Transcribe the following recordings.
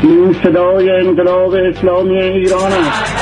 این صدای انقلاب اسلامی ایران است.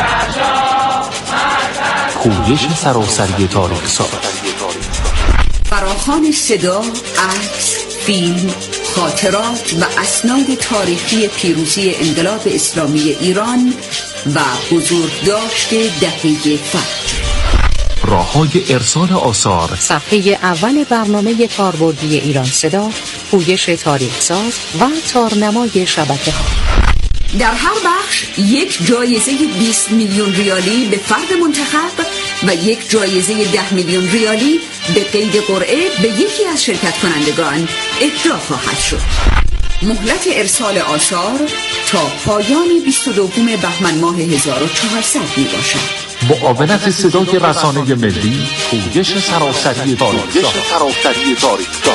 پویش سراسری تاریخ ساز. فراخوان صدا، عکس، فیلم، خاطرات و اسناد تاریخی پیروزی انقلاب اسلامی ایران و بزرگداشت دهه فجر. راه‌های ارسال آثار. صفحه اول برنامه کاربردی ایران صدا، پویش تاریخ ساز و تارنمای شبکه‌ها. در هر بخش یک جایزه 20 میلیون ریالی به فرد منتخب و یک جایزه 10 میلیون ریالی به قید قرعه به یکی از شرکت کنندگان اهدا خواهد شد. مهلت ارسال آثار تا پایان 22 بهمن ماه 1400 می باشد. معاونت صدای رسانه ملی، پویش سراسری تاریخ ساز.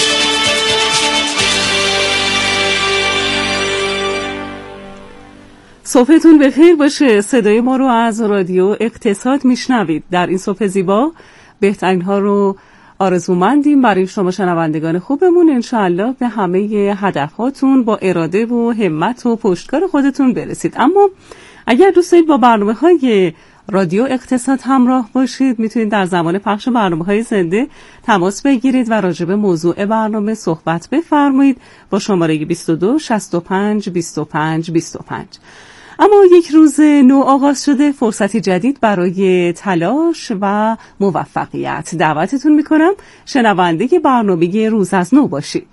صبحتون بخیر باشه. صدای ما رو از رادیو اقتصاد میشنوید. در این صبح زیبا بهترین ها رو آرزومندیم برای شما شنوندگان خوبمون. انشاءالله به همه هدفهاتون با اراده و همت و پشتکار خودتون برسید. اما اگر دوست دارید با برنامه‌های رادیو اقتصاد همراه باشید، میتونید در زمان پخش برنامه‌های زنده تماس بگیرید و راجع به موضوع برنامه صحبت بفرمایید با شماره 22 65 25 25. اما یک روز نو آغاز شده، فرصتی جدید برای تلاش و موفقیت. دعوتتون میکنم شنونده برنامه روز از نو باشید.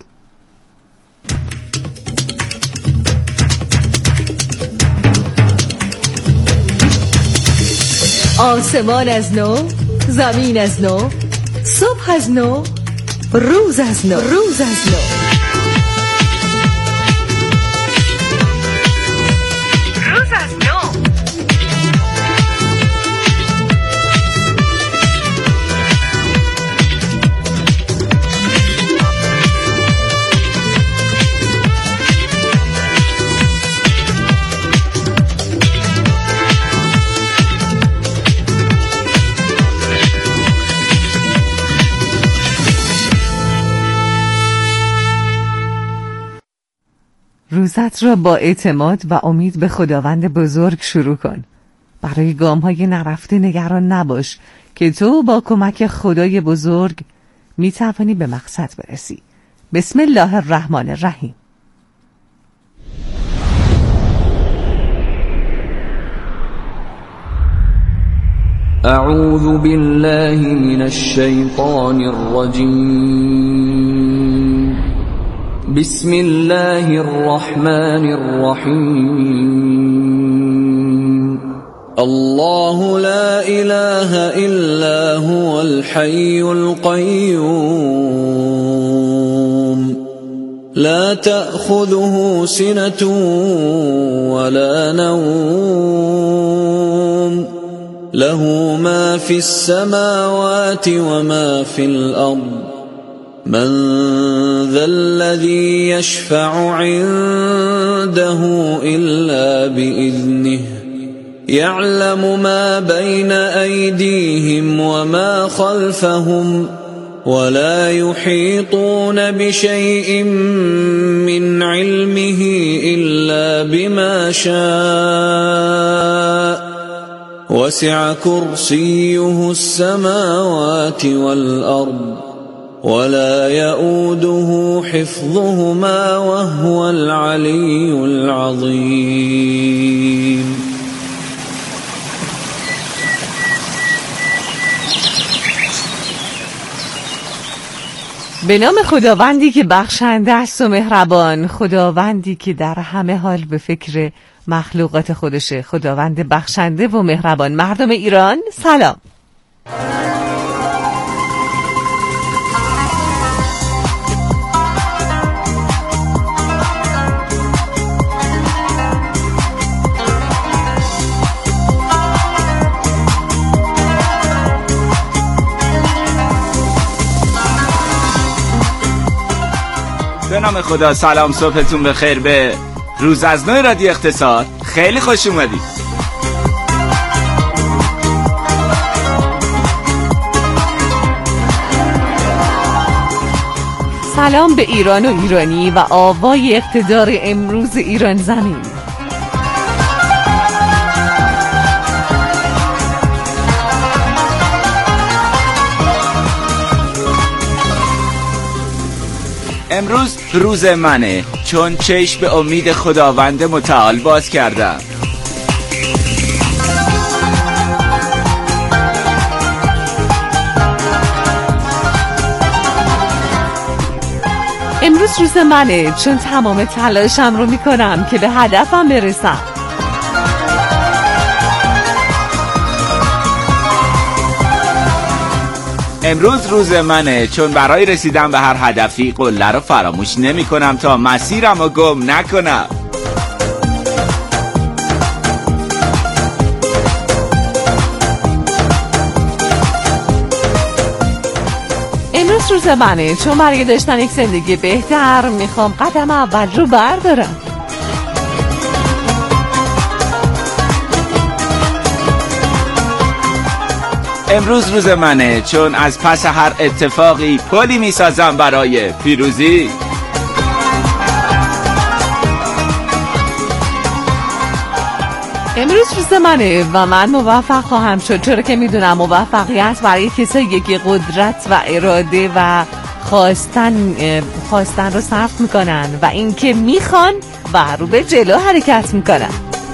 آسمان از نو، زمین از نو، صبح از نو، روز از نو، روز از نو. روزت را با اعتماد و امید به خداوند بزرگ شروع کن. برای گام‌های نرفته نگران نباش که تو با کمک خدای بزرگ می‌توانی به مقصد برسی. بسم الله الرحمن الرحیم. اعوذ بالله من الشیطان الرجیم. بسم الله الرحمن الرحیم. الله لا اله الا هو الحي القيوم لا تأخذه سنة ولا نوم له ما في السماوات وما في الأرض من ذا الذي يشفع عنده إلا بإذنه يعلم ما بين أيديهم وما خلفهم ولا يحيطون بشيء من علمه إلا بما شاء وسع كرسيه السماوات والأرض ولا يؤوده حفظهما وهو العلي العظيم. به نام خداوندی که بخشنده است و مهربان، خداوندی که در همه حال به فکر مخلوقات خودشه، خداوند بخشنده و مهربان. مردم ایران سلام. به نام خدا سلام، صبحتون بخیر. به روز از نو رادیو اقتصاد خیلی خوش اومدید. سلام به ایران و ایرانی و آوای اقتدار امروز ایران زمین. امروز روز منه، چون چشم به امید خداوند متعال باز کردم. امروز روز منه، چون تمام تلاشم رو میکنم که به هدفم برسم. امروز روز منه، چون برای رسیدن به هر هدفی قله رو فراموش نمی کنم تا مسیرم رو گم نکنم. امروز روز منه، چون برای داشتن یک زندگی بهتر میخوام قدم اول رو بردارم. امروز روز منه، چون از پس هر اتفاقی پلی میسازم برای پیروزی. امروز روز منه و من موفق خواهم شد، چرا که میدونم موفقیت برای کسایی که قدرت و اراده و خواستن رو صرف میکنن و این که میخوان و رو به جلو حرکت میکنن.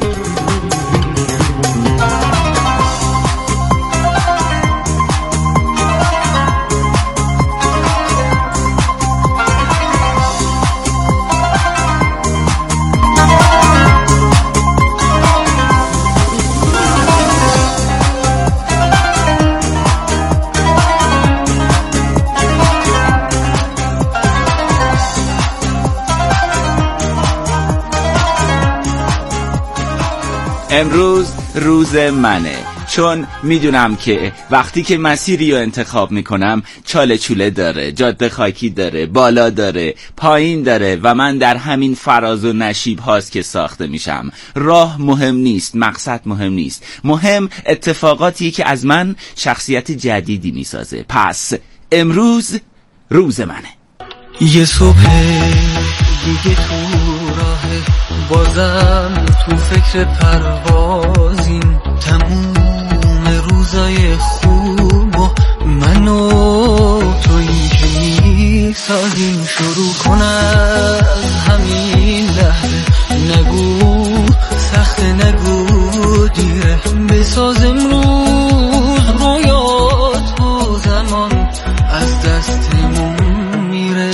امروز روز منه، چون میدونم که وقتی که مسیری رو انتخاب میکنم چاله چوله داره، جاده خاکی داره، بالا داره، پایین داره و من در همین فراز و نشیب هاست که ساخته میشم. راه مهم نیست، مقصد مهم نیست، مهم اتفاقاتی که از من شخصیت جدیدی میسازه. پس امروز روز منه. یه صبح دیگه تو راهه، بازم تو فکر پروازیم، تموم روزای خوب و من و تویی که میسازیم. شروع کن از همین لحظه، نگو سخت نگو دیره، بساز امروز رویات و زمان از دستمون میره.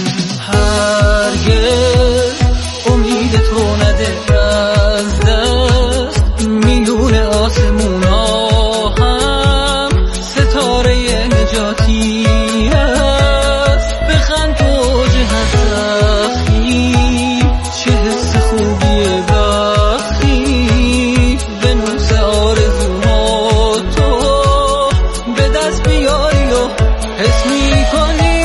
هرگز امید تو نده از دست، میون آسمونا هم ستاره نجاتی هست. بخند تو جهت سختی، چه حس خوبیه وقتی به نوس آرزوها تو به دست بیاری و حس میکنی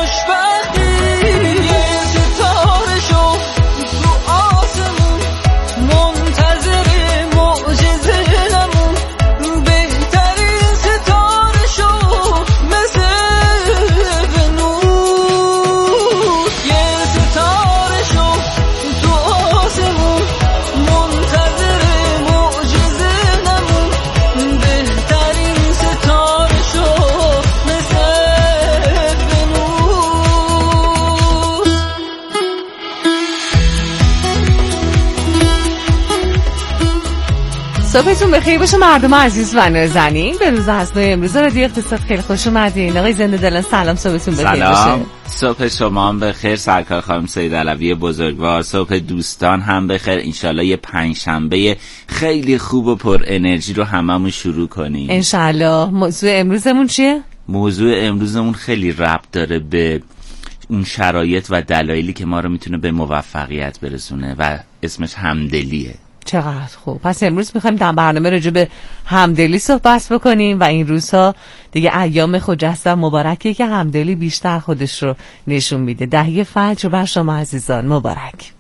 صبحتون بخیر باشه مردم عزیز و نازنین. به روز هستنای امروز رادیو اقتصاد خیلی خوش اومدین. آقای زنده دلان سلام، صبحتون بخیر باشه. سلام، صبح شما هم بخیر. سرکار خانم سید علوی بزرگوار، صبح دوستان هم بخیر. انشالله یه پنجشنبه خیلی خوب و پر انرژی رو هممون شروع کنیم انشالله. موضوع امروزمون چیه؟ موضوع امروزمون خیلی ربط داره به اون شرایط و دلایلی که ما رو میتونه به موفقیت برسونه و اسمش همدلیه. چقدر خوب. پس امروز میخوایم در برنامه راجع به همدلی صحبت بکنیم و این روزها دیگه ایام خجسته مبارکه که همدلی بیشتر خودش رو نشون میده. دهه فجر بر شما عزیزان مبارک.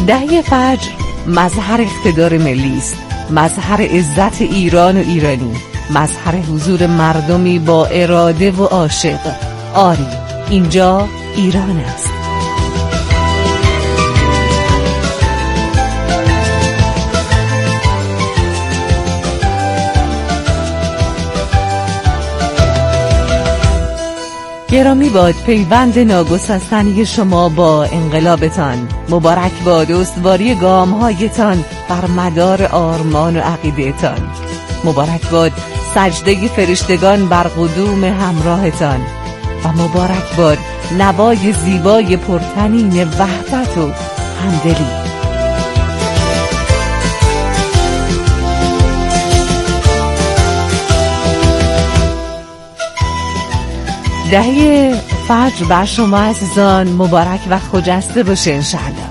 دهه فجر مظهر اقتدار ملی است، مظهر عزت ایران و ایرانی، مظهر حضور مردمی با اراده و عاشق. آری، اینجا ایران است. گرامی باد پیوند ناگسستنی شما با انقلابتان. مبارک باد استواری گام‌هایتان بر مدار آرمان و عقیده‌تان. مبارک باد سجده فرشتگان بر قدوم همراهتان و مبارک باد نوای زیبای پرتنین وحدت و همدلی. دهه فجر بر شما عزیزان مبارک و خجسته باشه انشاءالله.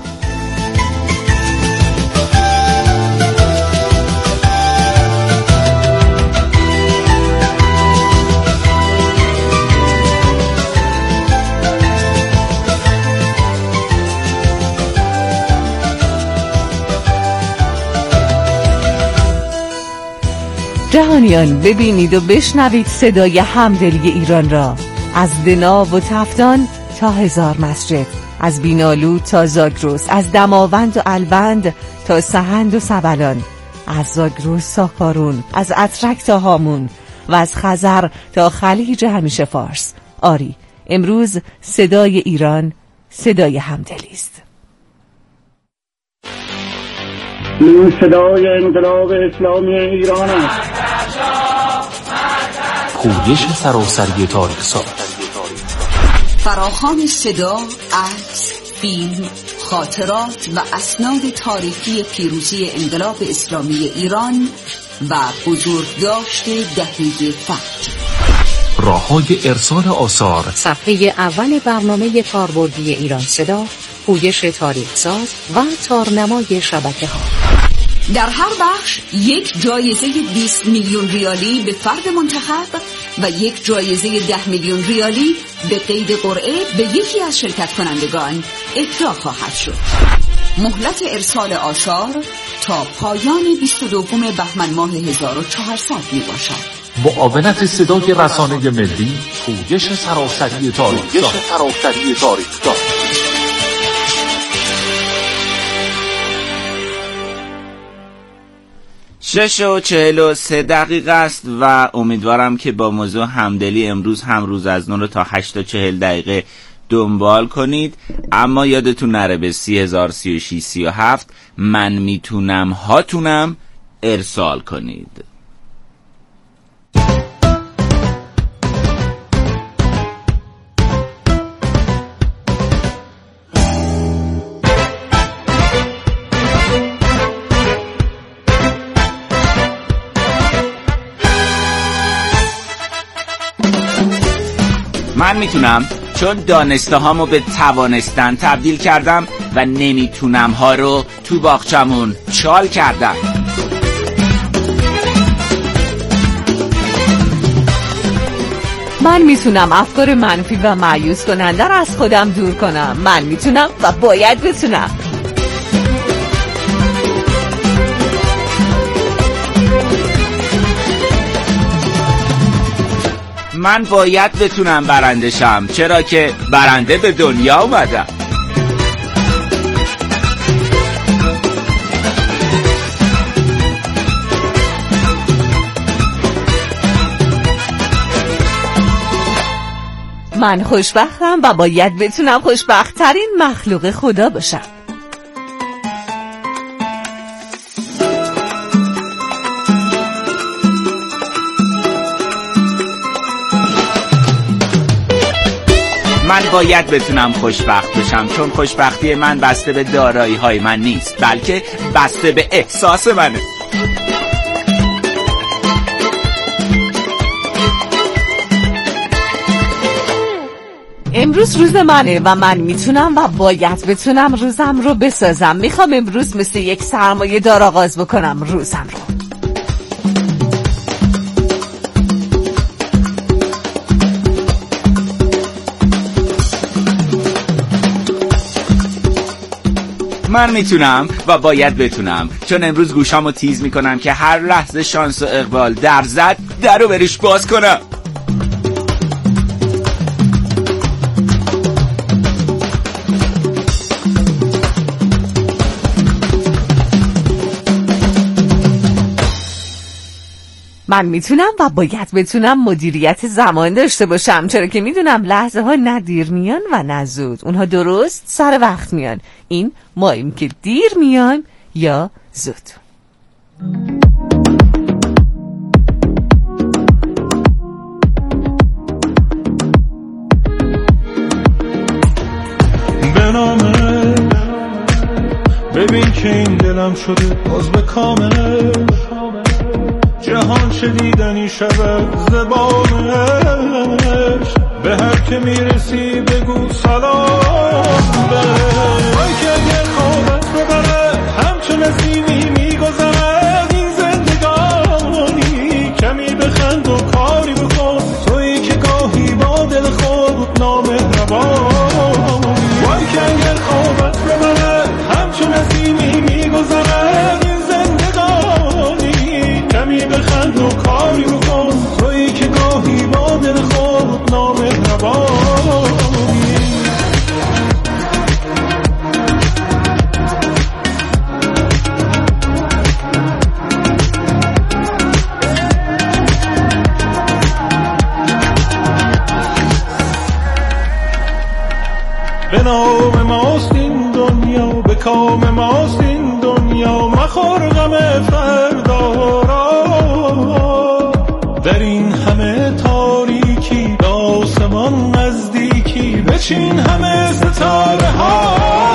جهانیان ببینید و بشنوید صدای همدلی ایران را، از دناو و تفتان تا هزار مسجد، از بینالود تا زاگرس، از دماوند و الوند تا سهند و سبلان، از زاگرس تا کارون، از اترک تا هامون و از خزر تا خلیج همیشه فارس. آری، امروز صدای ایران صدای همدلی است. این صدای انقلاب اسلامی ایران است. پویش سراسری تاریخ ساز، فراخوان صدا، عکس، فیلم، خاطرات و اسناد تاریخی پیروزی انقلاب اسلامی ایران و بزرگداشت دهه فجر. راه‌های ارسال آثار. صفحه اول برنامه کاربردی ایران صدا، پویش تاریخ ساز و تارنمای شبکه‌ها. در هر بخش یک جایزه 20 میلیون ریالی به فرد منتخب و یک جایزه 10 میلیون ریالی به قید قرعه به یکی از شرکت کنندگان اهدا خواهد شد. مهلت ارسال آثار تا پایان 22 بهمن ماه 1400 می باشد. معاونت صدای رسانه ملی، پویش سراسری تاریخ ساز. 6:43 است و امیدوارم که با موضوع همدلی امروز هم روز از نو رو تا 8:40 دنبال کنید. اما یادتون نره به 30,036 من میتونم هاتونم ارسال کنید. من میتونم چون دانسته هامو به توانستن تبدیل کردم و نمیتونم ها رو تو باغچمون چال کردم. من میتونم افکار منفی و مایوس کننده رو از خودم دور کنم. من میتونم و باید بتونم. من باید بتونم برنده شم، چرا که برنده به دنیا اومدم. من خوشبختم و باید بتونم خوشبخت‌ترین مخلوق خدا باشم. من باید بتونم خوشبخت بشم، چون خوشبختی من بسته به دارایی های من نیست، بلکه بسته به احساس منه. امروز روز منه و من میتونم و باید بتونم روزم رو بسازم. میخوام امروز مثل یک سرمایه دار آغاز بکنم روزم رو. من میتونم و باید بتونم، چون امروز گوشامو تیز میکنم که هر لحظه شانس و اقبال در زد درو بریش باز کنم. من میتونم و باید بتونم مدیریت زمان داشته باشم، چرا که میدونم لحظه ها نه دیر میان و نه زود، اونها درست سر وقت میان. این ماییم که دیر میان یا زود. بنامه ببین که این دلم شده باز به کامل، جهان شدیدنی شود زبانش، به هر که میرسی بگو سلام بهش. وای که اگر خوابت ببره همچو نسیمی میگذرد این زندگانی، کمی بخند و کاری بکن تویی که گاهی با دل خود نامهربانی. وای که اگر خوابت ببره همچو نسیمی میگذرد این زندگانی، کمی بخند و کاری بکن تویی که گاهی با دل خود نامهربانی. به نام ماست این دنیا، به کام ماست این دنیا، مخور غم فردا را. در این همه تاریکی به آسمان نزدیکی، بچین همه ستاره ها.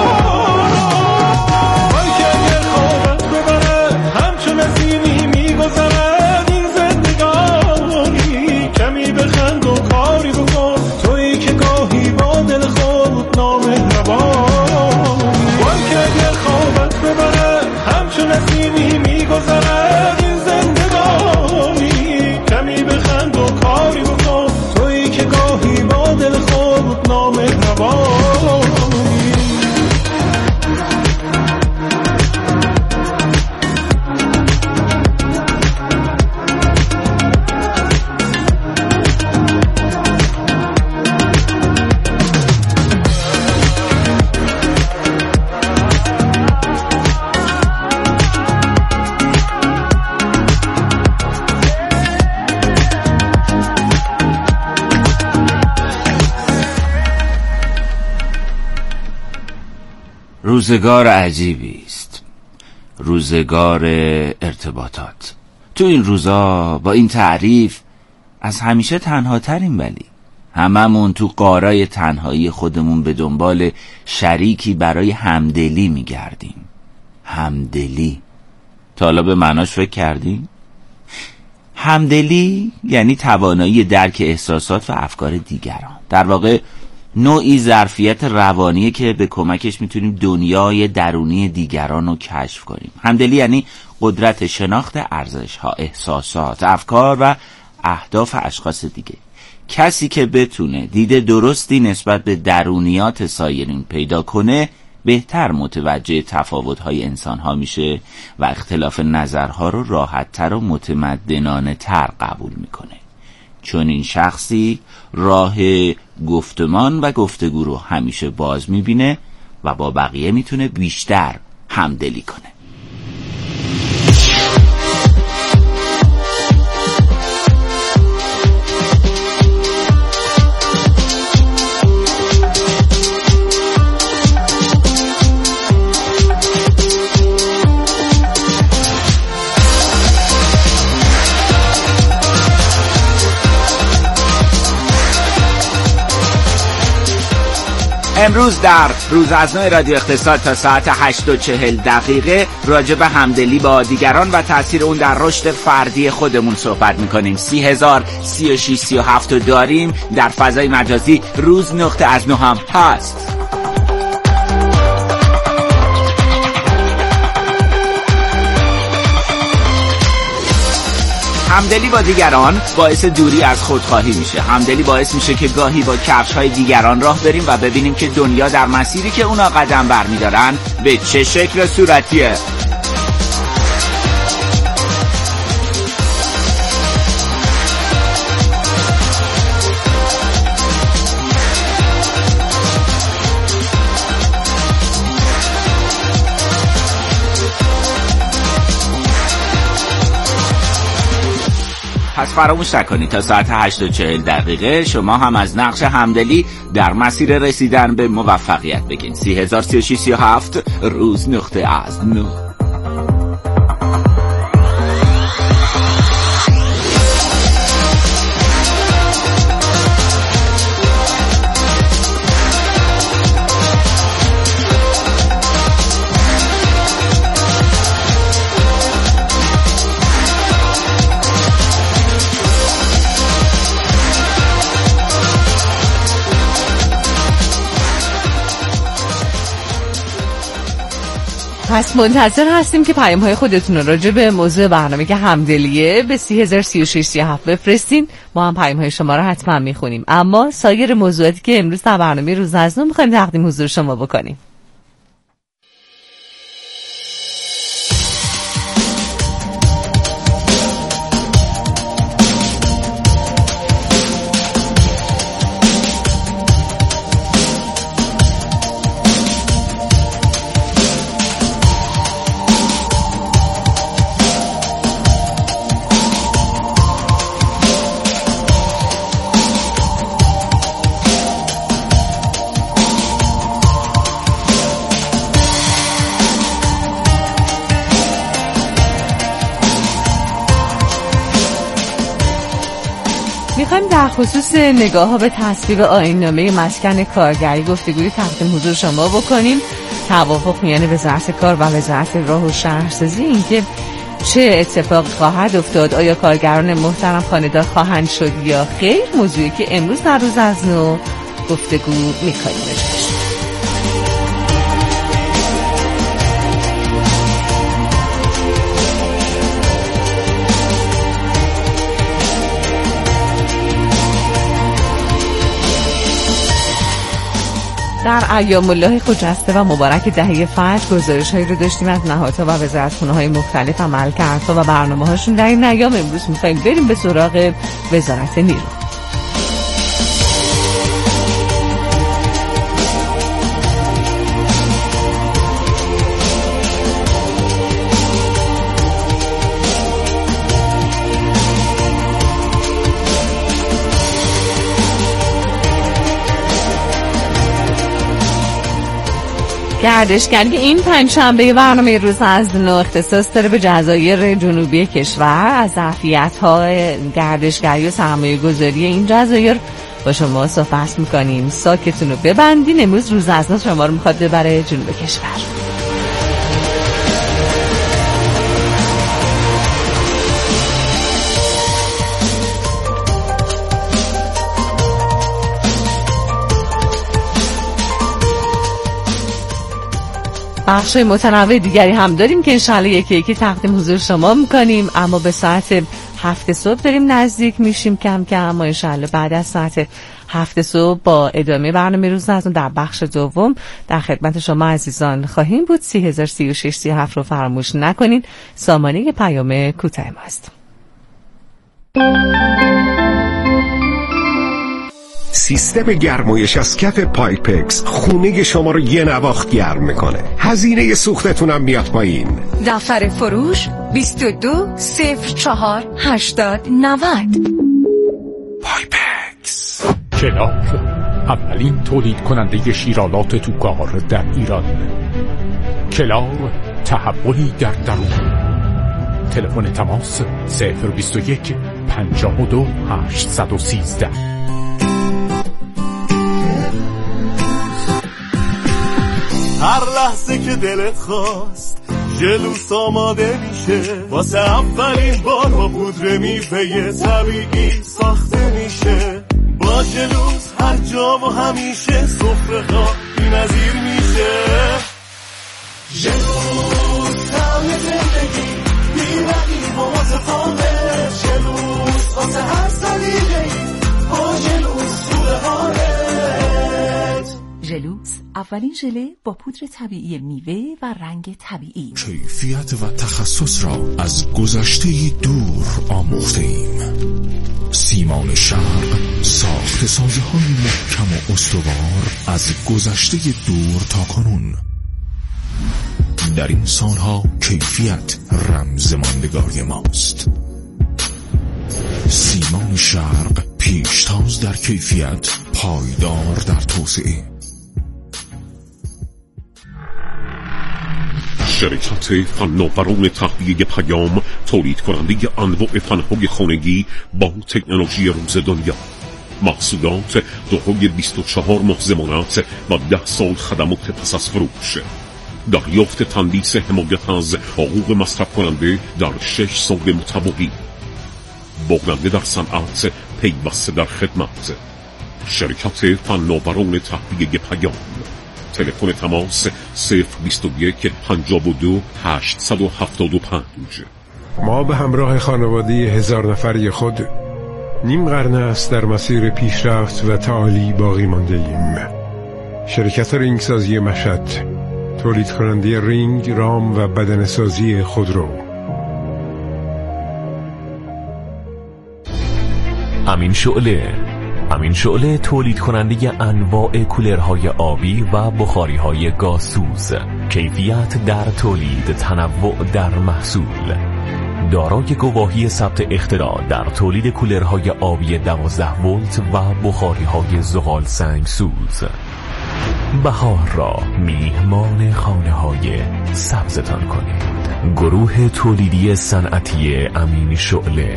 وای که اگر خوابت ببره همچو نسیمی میگذرد این زندگانی، کمی بخند و کاری بکن تویی که گاهی با دل خود نامهربانی. وای که اگر خوابت ببره همچو نسیمی میگذرد این زندگانی، کمی بخند و کاری بکن تویی که گاهی با دل خود نامهربانی. روزگار عجیبی است، روزگار ارتباطات. تو این روزا با این تعریف از همیشه تنها تریم، ولی هممون تو قارای تنهایی خودمون به دنبال شریکی برای همدلی میگردیم. همدلی تا حالا به معناش فکر کردیم؟ همدلی یعنی توانایی درک احساسات و افکار دیگران، در واقع نوعی ظرفیت روانیه که به کمکش میتونیم دنیای درونی دیگران رو کشف کنیم. همدلی یعنی قدرت شناخت ارزش‌ها، احساسات، افکار و اهداف اشخاص دیگه. کسی که بتونه دید درستی نسبت به درونیات سایرین پیدا کنه بهتر متوجه تفاوت‌های انسان‌ها میشه و اختلاف نظرها رو راحت‌تر و متمدنانه تر قبول میکنه، چون این شخصی راه گفتمان و گفتگو رو همیشه باز میبینه و با بقیه میتونه بیشتر همدلی کنه. امروز در روز از نو رادیو اقتصاد تا ساعت 8:40 راجع به همدلی با دیگران و تأثیر اون در رشد فردی خودمون صحبت میکنیم. 30,000 36 37 داریم در فضای مجازی. روز نقطه از نو هم هست. همدلی با دیگران باعث دوری از خودخواهی میشه. همدلی باعث میشه که گاهی با کفش‌های دیگران راه بریم و ببینیم که دنیا در مسیری که اونا قدم برمی‌دارن به چه شکل و صورتیه. پس فراموش نکنید تا ساعت 8:40 شما هم از نقش همدلی در مسیر رسیدن به موفقیت بگین. 303637 روز نقطه از نو. پس منتظر هستیم که پیام‌های خودتون رو راجع به موضوع برنامه که همدلیه به 303637 بفرستین. ما هم پیام‌های شما رو حتما میخونیم. اما سایر موضوعاتی که امروز در برنامه روز از نو می‌خوایم تقدیم حضور شما بکنیم. میخوایم در خصوص نگاه ها به تصویب آیین‌نامه مسکن کارگری گفتگوی تقدیم حضور شما بکنیم. توافق میان وزارت کار و وزارت راه و شهرسازی، اینکه چه اتفاق خواهد افتاد، آیا کارگران محترم خانه‌دار خواهند شد یا خیر، موضوعی که امروز در روز از نو گفتگو میکنیم. در ایام الله خجسته و مبارک دهه فجر گزارش‌هایی رو داشتیم از نهادها و وزارتخونه‌های مختلف و عملکردها و برنامه‌هاشون در این ایام. امروز می‌خوایم بریم به سراغ وزارت نیرو. گردشگری این پنجشنبه برنامه روز از نو اختصاص داره به جزایر جنوبی کشور. از ظرفیت‌های گردشگری و سرمایه‌گذاری این جزایر با شما صحبت می‌کنیم. ساکتون رو ببندین. امروز روز از نو شما رو می‌خواد ببره جنوب کشور. بخشای متنوع دیگری هم داریم که انشاءالله یکی یکی تقدیم حضور شما میکنیم، اما به ساعت 7 صبح داریم نزدیک میشیم کم کم. اما انشاءالله بعد از ساعت 7 صبح با ادامه برنامه روز از نو در بخش دوم در خدمت شما عزیزان خواهیم بود. 303637 رو فراموش نکنین. سامانه پیام کوتاه ماست. سیستم گرمایش از کف پایپکس خونه شما رو یه نواخت گرم میکنه. هزینه سوختتونم میاد پایین. دفتر فروش 22048090. پایپکس. کلار اولین تولید کننده شیرالات توکار در ایران. کلار تحولی در درون. تلفن تماس 021 52 813. هر لحظه که دلت خواست جلوس آماده میشه، واسه اولین بار با پودر میوه طبیعی ساخته میشه. با جلوس هر جا و همیشه سفره ها بی‌نظیر میشه. جلوس طعم زندگی بی رقیب و متفاوت. واسه هر سلیقه‌ای با جلوس رو حالت. ژلوس اولین ژله با پودر طبیعی میوه و رنگ طبیعی. کیفیت و تخصص را از گذشته دور آموخته ایم. سیمان شرق ساخت سازه‌های محکم و استوار از گذشته دور تا کنون. در این سالها کیفیت رمز ماندگاری ماست. سیمان شرق پیشتاز در کیفیت، پایدار در توسعه. شرکت فناوران تهویه پیام تولید کننده انواع پناه‌های خانگی با تکنولوژی روز دنیا. محصولات دارای 24 ماه ضمانت و 10 سال خدمات پس از فروش. دریافت تندیس حمایت از حقوق مصرف کننده در 6 سال متوالی. بازنده در صنعت، پیوسته در خدمت. شرکت فناوران تهویه پیام. تلفن تماس 021 52 875. ما به همراه خانواده 1000 نفری خود نیم قرن است در مسیر پیشرفت و تعالی باقی مانده ایم. شرکت رینگسازی مشهد، تولید کننده رینگ، رام و بدنه‌سازی خودرو. امین شعله تولید کننده انواع کولرهای آبی و بخاریهای گازسوز. کیفیت در تولید، تنوع در محصول. دارای گواهی ثبت اختراع در تولید کولرهای آبی 12 ولت و بخاریهای زغال سنگسوز. بهار را میهمان خانه‌های سبزتان کنید. گروه تولیدی صنعتی امین شعله.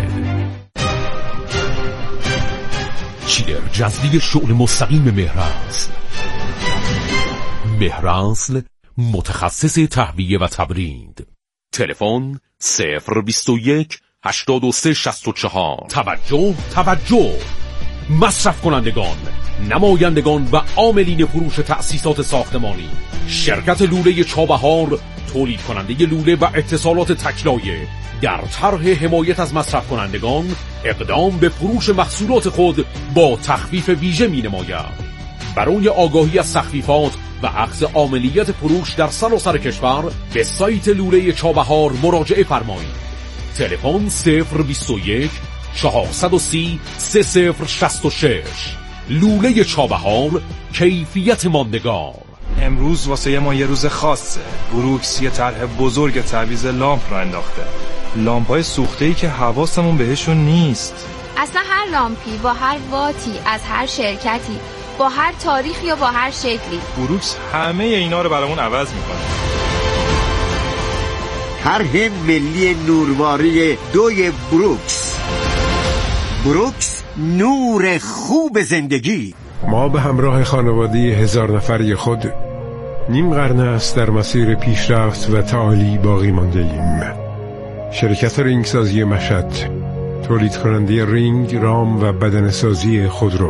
چیلر جذبی شغل مستقیم مهرنسل. مهرنسل متخصص تهویه و تبرید. تلفن 021 83 64. توجه مصرف کنندگان، نمایندگان و عاملین فروش تأسیسات ساختمانی. شرکت لوله چابهار تولید کننده لوله و اتصالات تکلایه در طرح حمایت از مصرف کنندگان اقدام به فروش محصولات خود با تخفیف ویژه می نماید. برای آگاهی از تخفیفات و اخذ عاملیت فروش در سراسر کشور به سایت لوله چابهار مراجعه فرمایید. تلفن 021 430 3066. لوله چابهار، کیفیت ماندگار. امروز واسه ما یه روز خاصه. بروکس یه طرح بزرگ تعویض لامپ را انداخته. لامپ‌های سوخته‌ای که حواسمون بهشون نیست. اصلا هر لامپی با هر واتی از هر شرکتی با هر تاریخی یا با هر شکلی، بروکس همه اینا رو برامون عوض میکنه. طرح ملی نورواری 2 بروکس. بروکس، نور خوب زندگی. ما به همراه خانواده 1000 نفری خود نیم قرن است در مسیر پیشرفت و تعالی باقی مانده ایم. شرکت رینگسازی مشهد، تولید کننده رینگ، رام و بدنه‌سازی خودرو.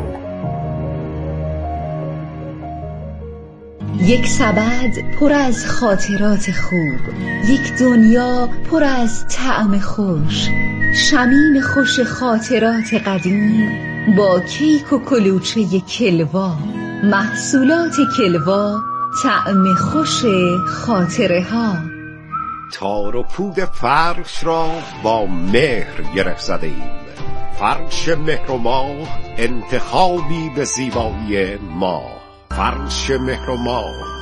یک سبد پر از خاطرات خوب، یک دنیا پر از طعم خوش، شمیم خوش خاطرات قدیم با کیک و کلوچه کلوا. محصولات کلوا، طعم خوش خاطره ها. تار و پود فرش را با مهر گره زده ایم. فرش مهر و ماه، انتخابی به زیبایی ما. فرش مهر و ماه،